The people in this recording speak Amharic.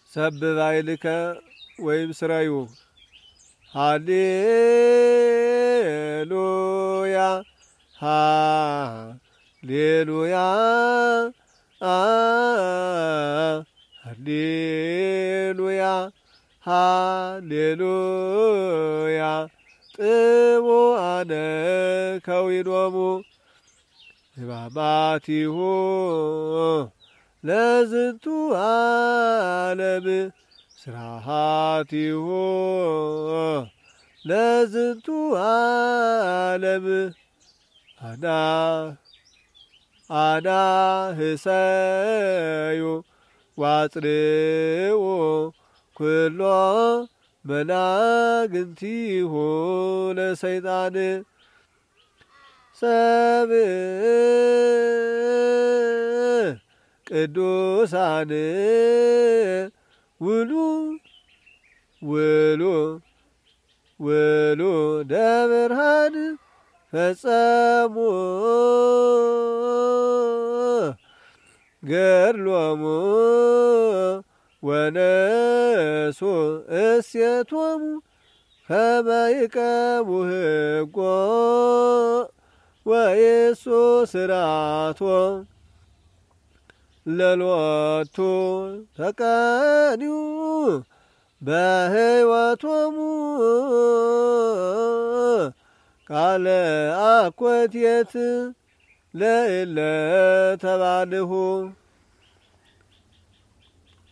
ሰብባይልከ ወይም ስራዩ ሃሌሉያ ሃሌሉያ ሃሌሉያ ሃሌሉያ ጥቡአነ ከዊኖሙ ሕማማቲሁ ለዝንቱ ዓለም ስራሃቲሁ ለዝንቱ ዓለም አናህሰዩ ዋጽርኡ ኩሎ መናግንቲሁ ለሰይጣን ሰብእ ቅዱሳን ውሉ ደብርሃን ፈጸሙ ገድሎሙ ወነሱ እሴቶሙ ከመ ይቀቡ ሕጎ ወይሱ ስርዓቶ ለሎቱ ተቀኒዩ በሕይወቶሙ ቃለ አኮቴት ለእለ ተባልሁ